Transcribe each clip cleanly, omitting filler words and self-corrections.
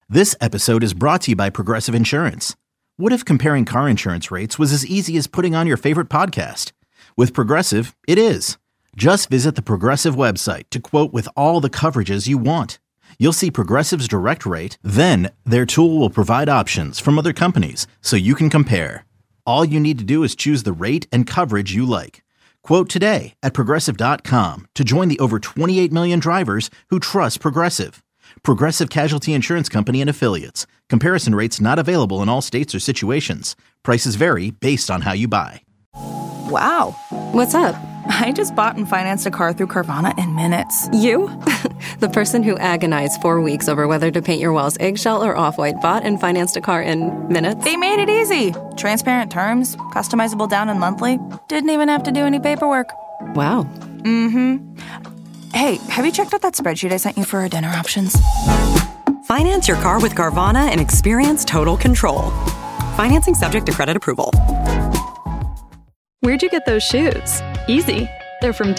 This episode is brought to you by Progressive Insurance. What if comparing car insurance rates was as easy as putting on your favorite podcast? With Progressive, it is. Just visit the Progressive website to quote with all the coverages you want. You'll see Progressive's direct rate, then their tool will provide options from other companies so you can compare. All you need to do is choose the rate and coverage you like. Quote today at Progressive.com to join the over 28 million drivers who trust Progressive. Progressive Casualty Insurance Company and Affiliates. Comparison rates not available in all states or situations. Prices vary based on how you buy. Wow. What's up? I just bought and financed a car through Carvana in minutes. You? The person who agonized 4 weeks over whether to paint your walls eggshell or off-white bought and financed a car in minutes? They made it easy. Transparent terms, customizable down and monthly. Didn't even have to do any paperwork. Wow. Mm-hmm. Hey, have you checked out that spreadsheet I sent you for our dinner options? Finance your car with Carvana and experience total control. Financing subject to credit approval. Where'd you get those shoes? Easy. They're from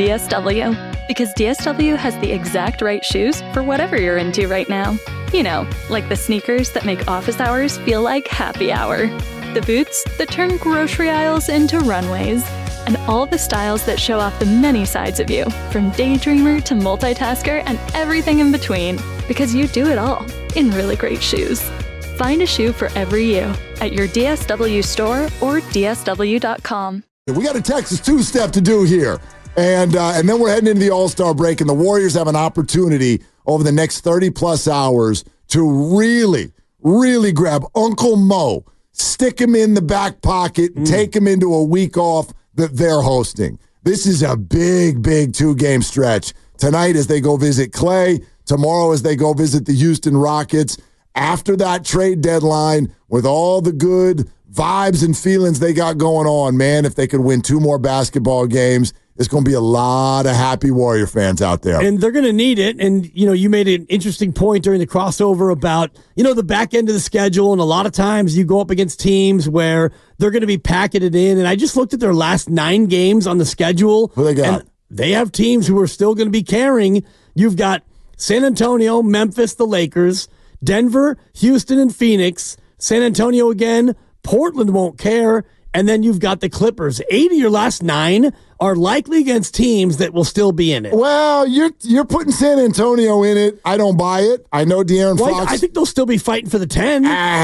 DSW. Because DSW has the exact right shoes for whatever you're into right now. You know, like the sneakers that make office hours feel like happy hour. The boots that turn grocery aisles into runways. And all the styles that show off the many sides of you, from daydreamer to multitasker and everything in between. Because you do it all in really great shoes. Find a shoe for every you at your DSW store or DSW.com. We got a Texas two-step to do here. And then we're heading into the All-Star break, and the Warriors have an opportunity over the next 30-plus hours to really, really grab Uncle Mo, stick him in the back pocket, and take him into a week off that they're hosting. This is a big, big two-game stretch. Tonight as they go visit Clay, tomorrow as they go visit the Houston Rockets. After that trade deadline, with all the good vibes and feelings they got going on, man, if they could win 2 more basketball games, there's going to be a lot of happy Warrior fans out there. And they're going to need it. And, you know, you made an interesting point during the crossover about, you know, the back end of the schedule. And a lot of times you go up against teams where they're going to be packeted in. And I just looked at their last 9 games on the schedule. Who they got? And they have teams who are still going to be carrying. You've got San Antonio, Memphis, the Lakers, Denver, Houston, and Phoenix. San Antonio again. Portland won't care. And then you've got the Clippers. 8 of your last 9 are likely against teams that will still be in it. Well, you're putting San Antonio in it. I don't buy it. I know De'Aaron Fox. I think they'll still be fighting for the 10.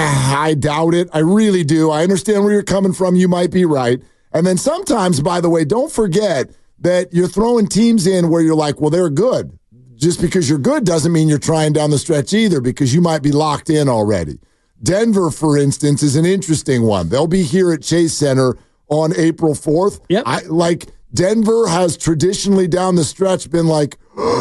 I doubt it. I really do. I understand where you're coming from. You might be right. And then sometimes, by the way, don't forget that you're throwing teams in where you're like, well, they're good. Just because you're good doesn't mean you're trying down the stretch either, because you might be locked in already. Denver, for instance, is an interesting one. They'll be here at Chase Center on April 4th. Yep. Denver has traditionally down the stretch been like,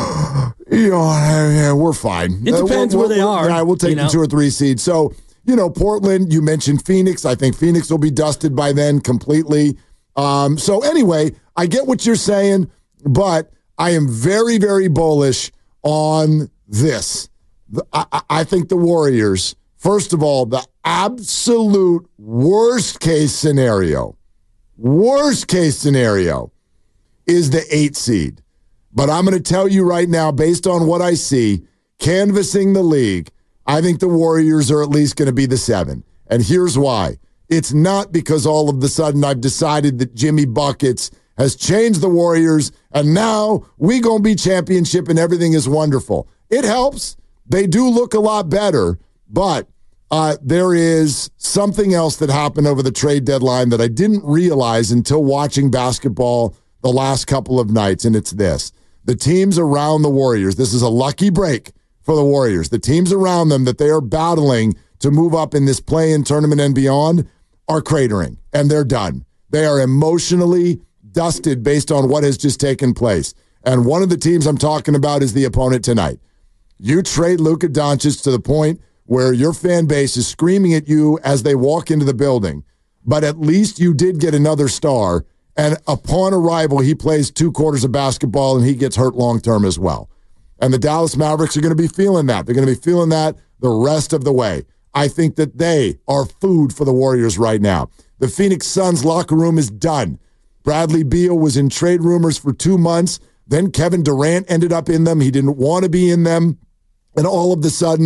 we're fine. It depends where they are. Yeah, we'll take the 2 or 3 seed. So, Portland, you mentioned Phoenix. I think Phoenix will be dusted by then completely. So anyway, I get what you're saying, but I am very, very bullish on this. I think the Warriors, first of all, the absolute worst case scenario is the 8 seed. But I'm going to tell you right now, based on what I see, canvassing the league, I think the Warriors are at least going to be the 7. And here's why. It's not because all of a sudden I've decided that Jimmy Buckets has changed the Warriors and now we going to be championship and everything is wonderful. It helps. They do look a lot better, but there is something else that happened over the trade deadline that I didn't realize until watching basketball the last couple of nights, and it's this. The teams around the Warriors, this is a lucky break for the Warriors. The teams around them that they are battling to move up in this play-in tournament and beyond are cratering, and they're done. They are emotionally dusted based on what has just taken place. And one of the teams I'm talking about is the opponent tonight. You trade Luka Doncic to the point where your fan base is screaming at you as they walk into the building, but at least you did get another star, and upon arrival, he plays 2 quarters of basketball and he gets hurt long-term as well. And the Dallas Mavericks are going to be feeling that. They're going to be feeling that the rest of the way. I think that they are food for the Warriors right now. The Phoenix Suns locker room is done. Bradley Beal was in trade rumors for 2 months. Then Kevin Durant ended up in them. He didn't want to be in them. And all of a sudden,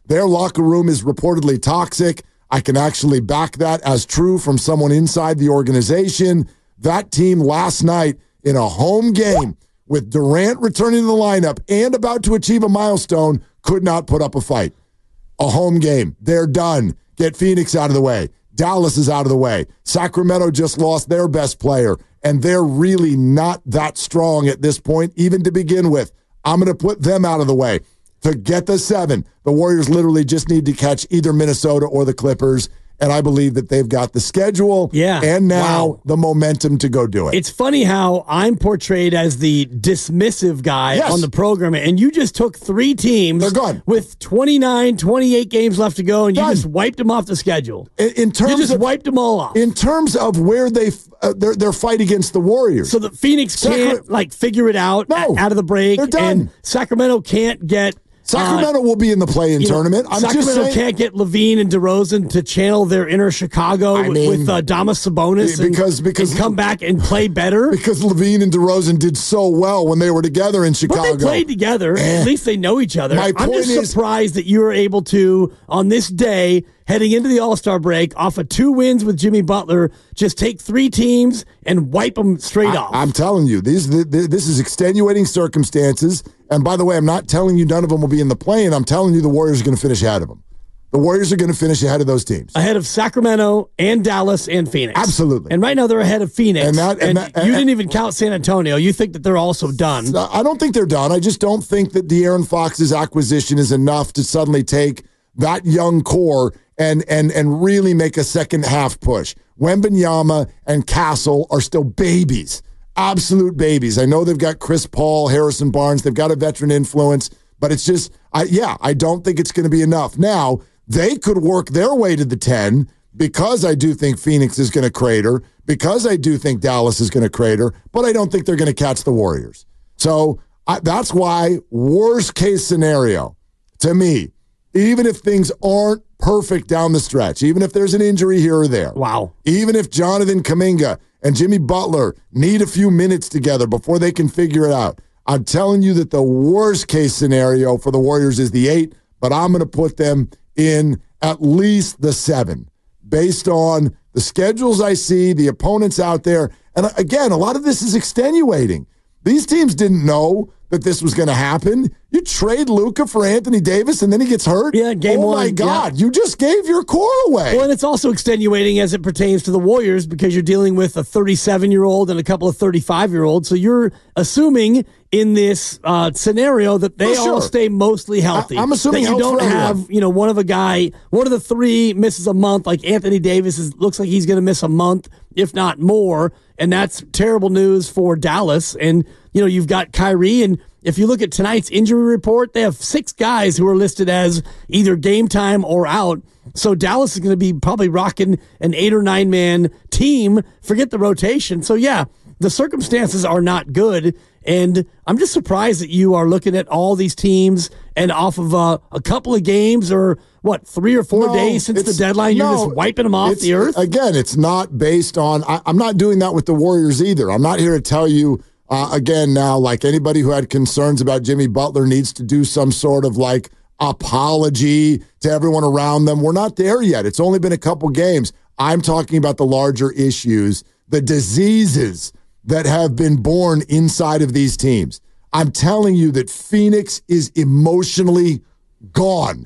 Their locker room is reportedly toxic. I can actually back that as true from someone inside the organization. That team last night in a home game with Durant returning to the lineup and about to achieve a milestone could not put up a fight. A home game. They're done. Get Phoenix out of the way. Dallas is out of the way. Sacramento just lost their best player, and they're really not that strong at this point, even to begin with. I'm going to put them out of the way. To get the 7, the Warriors literally just need to catch either Minnesota or the Clippers, and I believe that they've got the schedule and now the momentum to go do it. It's funny how I'm portrayed as the dismissive guy on the program, and you just took 3 teams with 29, 28 games left to go, and you just wiped them off the schedule. In terms you just wiped them all off. In terms of where their fight against the Warriors. So the Phoenix can't figure it out out of the break, they're done. And Sacramento can't get... Sacramento will be in the play-in tournament. Sacramento can't get Levine and DeRozan to channel their inner Chicago with Damas Sabonis and come back and play better. Because Levine and DeRozan did so well when they were together in Chicago. But they played together. At least they know each other. I'm just surprised that you were able to, on this day, heading into the All-Star break, off of 2 wins with Jimmy Butler, just take 3 teams and wipe them straight off. I'm telling you, this is extenuating circumstances. And by the way, I'm not telling you none of them will be in the play-in. I'm telling you the Warriors are going to finish ahead of them. The Warriors are going to finish ahead of those teams. Ahead of Sacramento and Dallas and Phoenix. Absolutely. And right now they're ahead of Phoenix. And you didn't even count San Antonio. You think that they're also done. I don't think they're done. I just don't think that De'Aaron Fox's acquisition is enough to suddenly take that young core and really make a second half push. Wembanyama and Castle are still babies, absolute babies. I know they've got Chris Paul, Harrison Barnes, they've got a veteran influence, but it's just, I don't think it's going to be enough. Now, they could work their way to the 10 because I do think Phoenix is going to crater, because I do think Dallas is going to crater, but I don't think they're going to catch the Warriors. So that's why worst case scenario, to me, even if things aren't perfect down the stretch, even if there's an injury here or there. Wow. Even if Jonathan Kuminga and Jimmy Butler need a few minutes together before they can figure it out, I'm telling you that the worst case scenario for the Warriors is the 8, but I'm going to put them in at least the 7 based on the schedules I see, the opponents out there. And again, a lot of this is extenuating. These teams didn't know that this was going to happen. You trade Luka for Anthony Davis, and then he gets hurt? Yeah, game 1. Oh, my God. Yeah. You just gave your core away. Well, and it's also extenuating as it pertains to the Warriors because you're dealing with a 37-year-old and a couple of 35-year-olds. So you're assuming in this scenario that they all stay mostly healthy. I'm assuming that you don't have, one of the 3 misses a month, like Anthony Davis looks like he's going to miss a month, if not more. And that's terrible news for Dallas. And, you've got Kyrie, and if you look at tonight's injury report, they have 6 guys who are listed as either game time or out. So Dallas is going to be probably rocking an 8 or 9 man team. Forget the rotation. So yeah, the circumstances are not good. And I'm just surprised that you are looking at all these teams and off of a couple of games or 3 or 4 days since the deadline, you're just wiping them off the earth. Again, it's not based on, I'm not doing that with the Warriors either. I'm not here to tell you, again, now, like anybody who had concerns about Jimmy Butler needs to do some sort of apology to everyone around them. We're not there yet. It's only been a couple games. I'm talking about the larger issues, the diseases that have been born inside of these teams. I'm telling you that Phoenix is emotionally gone,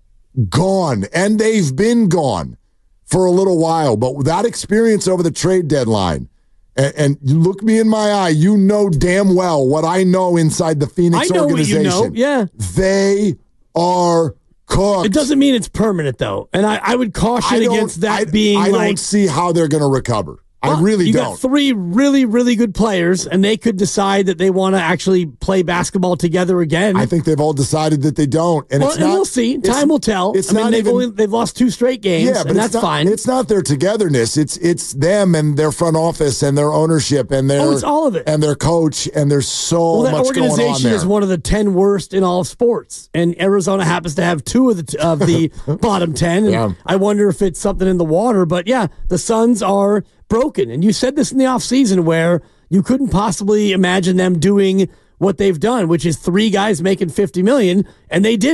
and they've been gone for a little while. But that experience over the trade deadline, and you look me in my eye, you know damn well what I know inside the Phoenix organization. What you know. Yeah. They are cooked. It doesn't mean it's permanent, though. And I would caution against that being I don't see how they're going to recover. I really don't. You got 3 really, really good players, and they could decide that they want to actually play basketball together again. I think they've all decided that they don't, and we'll see. Time will tell. They've lost 2 straight games, but that's fine. It's not their togetherness. It's them and their front office and their ownership and their it's all of it, and their coach, and there's so much going on there. That organization is one of the 10 worst in all of sports, and Arizona happens to have 2 of the bottom 10. And yeah. I wonder if it's something in the water, but yeah, the Suns are broken. And you said this in the offseason where you couldn't possibly imagine them doing what they've done, which is 3 guys making $50 million, and they did it.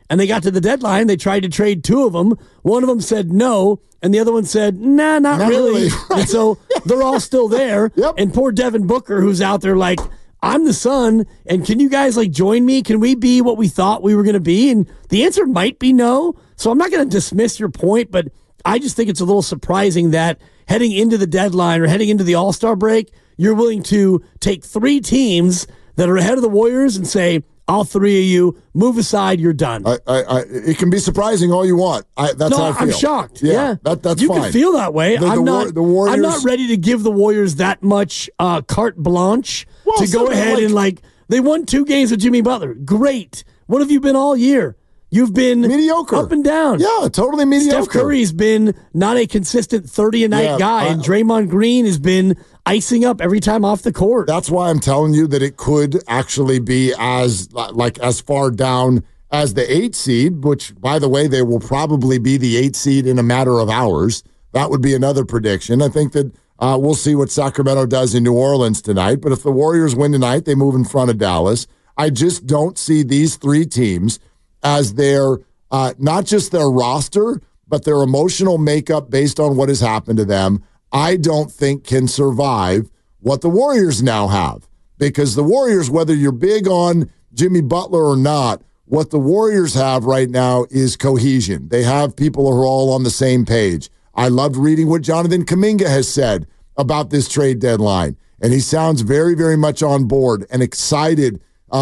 and they got to the deadline. They tried to trade two of them. One of them said no, and the other one said, nah, not really. Right. And so they're all still there. Yep. And poor Devin Booker, who's out there like, I'm the son, and can you guys like join me? Can we be what we thought we were going to be? And the answer might be no. So I'm not going to dismiss your point, but I just think it's a little surprising that heading into the deadline or heading into the All-Star break, you're willing to take three teams that are ahead of the Warriors and say, all three of you, move aside, you're done. It can be surprising all you want. That's how I feel. I'm shocked. Yeah. That's you fine. can feel that way. The Warriors, I'm not ready to give the Warriors that much carte blanche to go ahead and like, they won 2 games with Jimmy Butler. Great. What have you been all year? You've been mediocre, up and down. Yeah, totally mediocre. Steph Curry's been not a consistent 30-a-night guy, and Draymond Green has been icing up every time off the court. That's why I'm telling you that it could actually be as far down as the 8 seed, which, by the way, they will probably be the 8 seed in a matter of hours. That would be another prediction. I think that we'll see what Sacramento does in New Orleans tonight, but if the Warriors win tonight, they move in front of Dallas. I just don't see these 3 teams as their, not just their roster, but their emotional makeup based on what has happened to them, I don't think can survive what the Warriors now have. Because the Warriors, whether you're big on Jimmy Butler or not, what the Warriors have right now is cohesion. They have people who are all on the same page. I loved reading what Jonathan Kuminga has said about this trade deadline, and he sounds very, very much on board and excited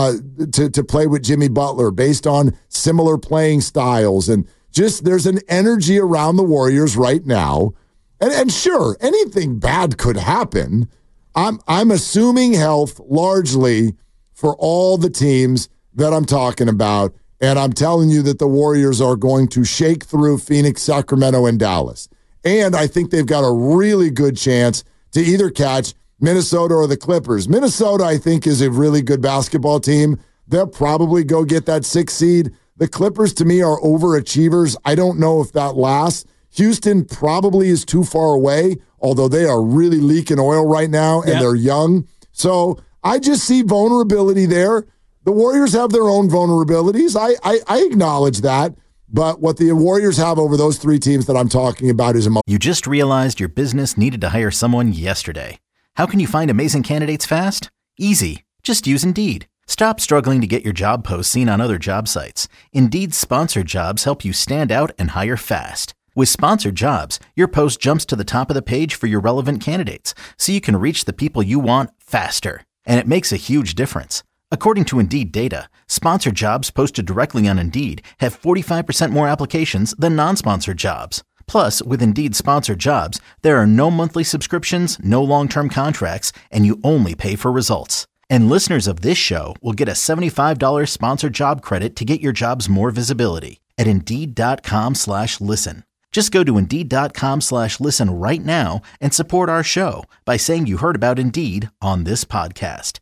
to play with Jimmy Butler based on similar playing styles. And just there's an energy around the Warriors right now. And sure, anything bad could happen. I'm assuming health largely for all the teams that I'm talking about. And I'm telling you that the Warriors are going to shake through Phoenix, Sacramento, and Dallas. And I think they've got a really good chance to either catch Minnesota or the Clippers. Minnesota, I think, is a really good basketball team. They'll probably go get that 6 seed. The Clippers, to me, are overachievers. I don't know if that lasts. Houston probably is too far away, although they are really leaking oil right now, and they're young. So I just see vulnerability there. The Warriors have their own vulnerabilities. I acknowledge that. But what the Warriors have over those 3 teams that I'm talking about is You just realized your business needed to hire someone yesterday. How can you find amazing candidates fast? Easy. Just use Indeed. Stop struggling to get your job posts seen on other job sites. Indeed's sponsored jobs help you stand out and hire fast. With sponsored jobs, your post jumps to the top of the page for your relevant candidates, so you can reach the people you want faster. And it makes a huge difference. According to Indeed data, sponsored jobs posted directly on Indeed have 45% more applications than non-sponsored jobs. Plus, with Indeed sponsored jobs, there are no monthly subscriptions, no long-term contracts, and you only pay for results. And listeners of this show will get a $75 sponsored job credit to get your jobs more visibility at Indeed.com/listen. Just go to Indeed.com/listen right now and support our show by saying you heard about Indeed on this podcast.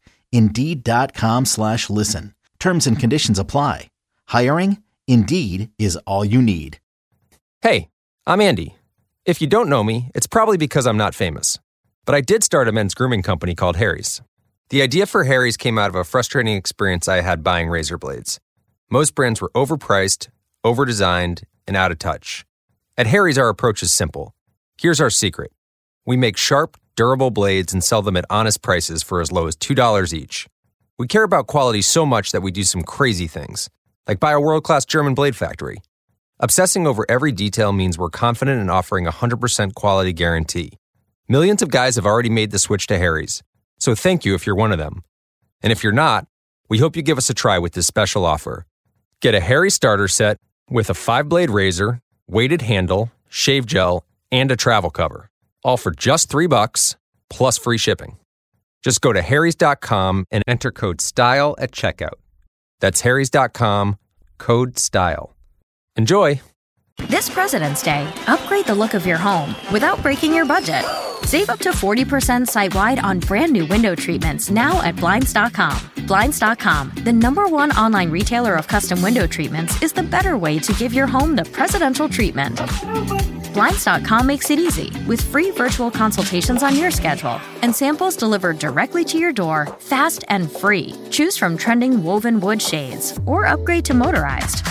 Indeed.com/listen. Terms and conditions apply. Hiring? Indeed is all you need. Hey, I'm Andy. If you don't know me, it's probably because I'm not famous. But I did start a men's grooming company called Harry's. The idea for Harry's came out of a frustrating experience I had buying razor blades. Most brands were overpriced, overdesigned, and out of touch. At Harry's, our approach is simple. Here's our secret. We make sharp, durable blades and sell them at honest prices for as low as $2 each. We care about quality so much that we do some crazy things, like buy a world-class German blade factory. Obsessing over every detail means we're confident in offering a 100% quality guarantee. Millions of guys have already made the switch to Harry's, so thank you if you're one of them. And if you're not, we hope you give us a try with this special offer. Get a Harry's starter set with a 5-blade razor, weighted handle, shave gel, and a travel cover, all for just $3 plus free shipping. Just go to harrys.com and enter code STYLE at checkout. That's harrys.com, code STYLE. Enjoy! This President's Day, upgrade the look of your home without breaking your budget. Save up to 40% site-wide on brand new window treatments now at Blinds.com. Blinds.com, the #1 online retailer of custom window treatments, is the better way to give your home the presidential treatment. Blinds.com makes it easy with free virtual consultations on your schedule and samples delivered directly to your door, fast and free. Choose from trending woven wood shades or upgrade to motorized.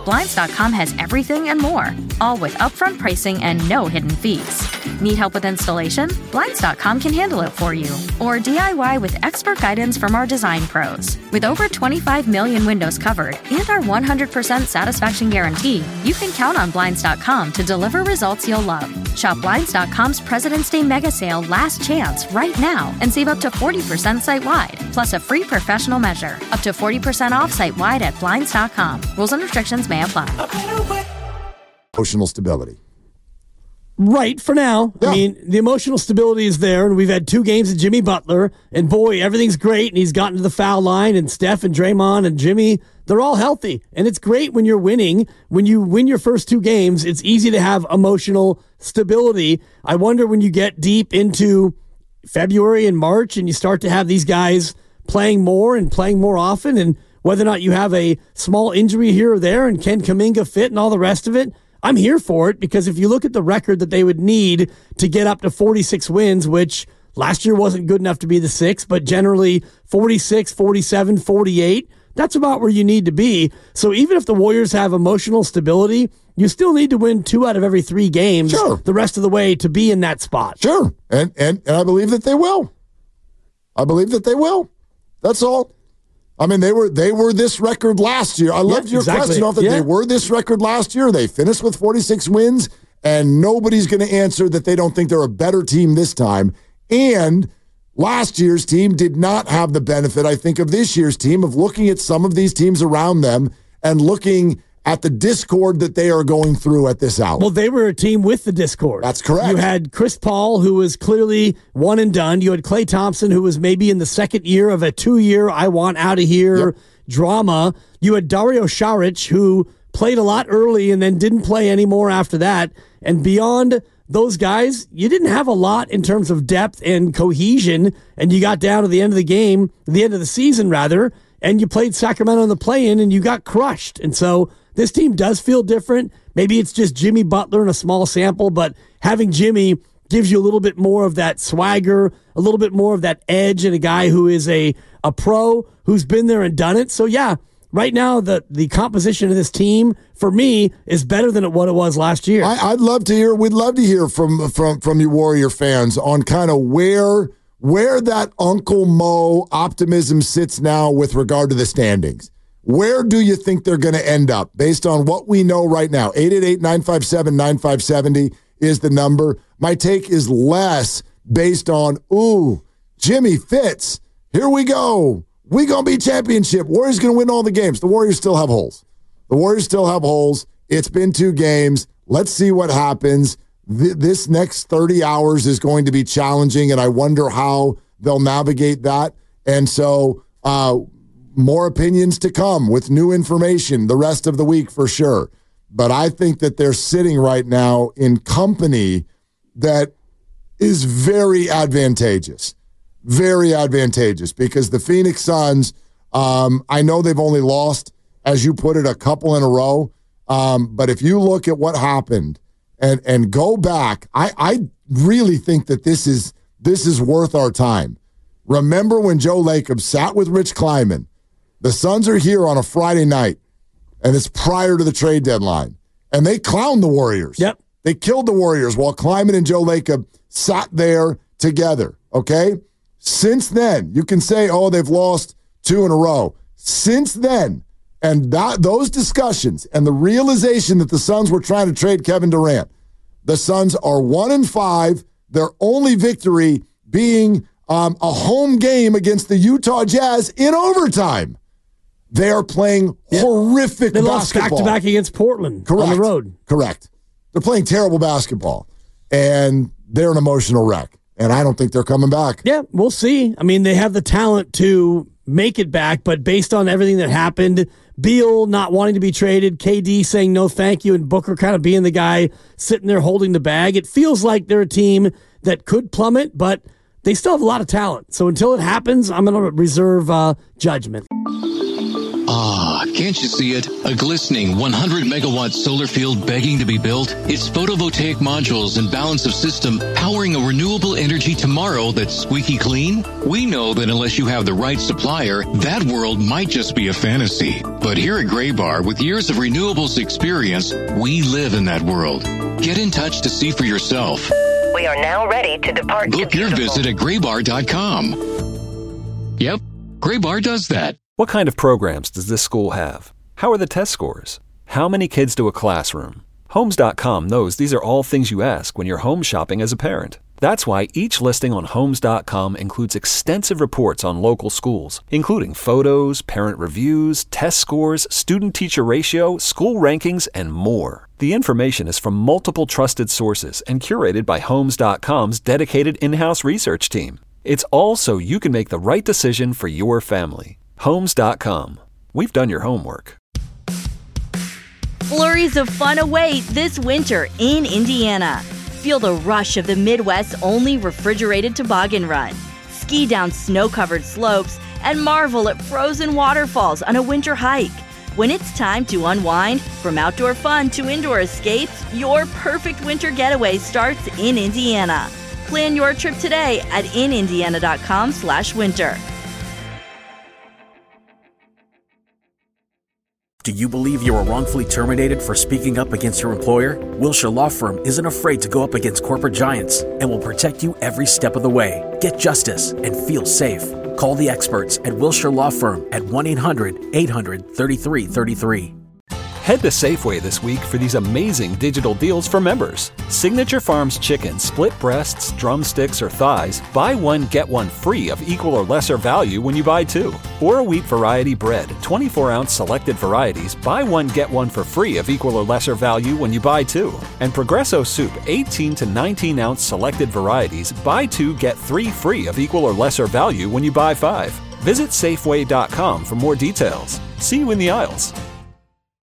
Blinds.com has everything and more, all with upfront pricing and no hidden fees. Need help with installation? Blinds.com can handle it for you. Or DIY with expert guidance from our design pros. With over 25 million windows covered and our 100% satisfaction guarantee, you can count on Blinds.com to deliver results you'll love. Shop Blinds.com's President's Day mega sale last chance right now and save up to 40% site-wide, plus a free professional measure. Up to 40% off site-wide at Blinds.com. Rules and restrictions may apply. Emotional stability. Right, for now. Yeah. I mean, the emotional stability is there, and we've had 2 games of Jimmy Butler, and boy, everything's great, and he's gotten to the foul line, and Steph and Draymond and Jimmy, they're all healthy. And it's great when you're winning. When you win your first 2 games, it's easy to have emotional stability. I wonder when you get deep into February and March, and you start to have these guys playing more and playing more often, and whether or not you have a small injury here or there, and can Kuminga fit and all the rest of it, I'm here for it, because if you look at the record that they would need to get up to 46 wins, which last year wasn't good enough to be the 6th, but generally 46, 47, 48, that's about where you need to be. So even if the Warriors have emotional stability, you still need to win 2 out of every 3 games the rest of the way to be in that spot. Sure. And I believe that they will. I believe that they will. That's all. I mean, they were this record last year. I loved your question off that they were this record last year. They finished with 46 wins, and nobody's going to answer that they don't think they're a better team this time. And last year's team did not have the benefit, I think, of this year's team of looking at some of these teams around them and looking at the discord that they are going through at this hour. Well, they were a team with the discord. That's correct. You had Chris Paul, who was clearly one and done. You had Klay Thompson, who was maybe in the second year of a 2-year I want out of here drama. You had Dario Saric, who played a lot early and then didn't play anymore after that. And beyond those guys, you didn't have a lot in terms of depth and cohesion. And you got down to the end of the game, the end of the season rather, and you played Sacramento in the play-in and you got crushed. And so this team does feel different. Maybe it's just Jimmy Butler in a small sample, but having Jimmy gives you a little bit more of that swagger, a little bit more of that edge, and a guy who is a pro who's been there and done it. So, yeah, right now the composition of this team, for me, is better than what it was last year. I'd love to hear. We'd love to hear from you Warrior fans on kind of where that Uncle Mo optimism sits now with regard to the standings. Where do you think they're going to end up based on what we know right now? 888-957-9570 is the number. My take is less based on, Jimmy fits. Here we go. We going to be championship. Warriors going to win all the games. The Warriors still have holes. It's been 2 games. Let's see what happens. This next 30 hours is going to be challenging, and I wonder how they'll navigate that. And so, more opinions to come with new information the rest of the week for sure. But I think that they're sitting right now in company that is very advantageous because the Phoenix Suns, I know they've only lost, as you put it, a couple in a row. But if you look at what happened and go back, I really think that this is worth our time. Remember when Joe Lacob sat with Rich Kleiman? The Suns are here on a Friday night, and it's prior to the trade deadline. And they clowned the Warriors. Yep. They killed the Warriors while Kleiman and Joe Lacob sat there together, okay? Since then, you can say, they've lost 2 in a row. Since then, and those discussions and the realization that the Suns were trying to trade Kevin Durant, the Suns are 1-5, their only victory being a home game against the Utah Jazz in overtime. They are playing horrific basketball. They lost back-to-back against Portland on the road. Correct. They're playing terrible basketball, and they're an emotional wreck, and I don't think they're coming back. Yeah, we'll see. I mean, they have the talent to make it back, but based on everything that happened, Beal not wanting to be traded, KD saying no thank you, and Booker kind of being the guy sitting there holding the bag, it feels like they're a team that could plummet, but they still have a lot of talent. So until it happens, I'm going to reserve judgment. Can't you see it? A glistening 100-megawatt solar field begging to be built? It's photovoltaic modules and balance of system powering a renewable energy tomorrow that's squeaky clean? We know that unless you have the right supplier, that world might just be a fantasy. But here at Graybar, with years of renewables experience, we live in that world. Get in touch to see for yourself. We are now ready to depart. Book your visit at graybar.com. Yep, Graybar does that. What kind of programs does this school have? How are the test scores? How many kids to a classroom? Homes.com knows these are all things you ask when you're home shopping as a parent. That's why each listing on Homes.com includes extensive reports on local schools, including photos, parent reviews, test scores, student-teacher ratio, school rankings, and more. The information is from multiple trusted sources and curated by Homes.com's dedicated in-house research team. It's all so you can make the right decision for your family. Homes.com. We've done your homework. Flurries of fun await this winter in Indiana. Feel the rush of the Midwest's only refrigerated toboggan run. Ski down snow-covered slopes and marvel at frozen waterfalls on a winter hike. When it's time to unwind, from outdoor fun to indoor escapes, your perfect winter getaway starts in Indiana. Plan your trip today at inindiana.com/winter. Do you believe you were wrongfully terminated for speaking up against your employer? Wilshire Law Firm isn't afraid to go up against corporate giants and will protect you every step of the way. Get justice and feel safe. Call the experts at Wilshire Law Firm at 1-800-800-3333. Head to Safeway this week for these amazing digital deals for members. Signature Farms chicken, split breasts, drumsticks, or thighs, buy one, get one free of equal or lesser value when you buy two. Or a wheat variety bread, 24-ounce selected varieties, buy one, get one for free of equal or lesser value when you buy two. And Progresso soup, 18 to 19-ounce selected varieties, buy two, get three free of equal or lesser value when you buy five. Visit Safeway.com for more details. See you in the aisles.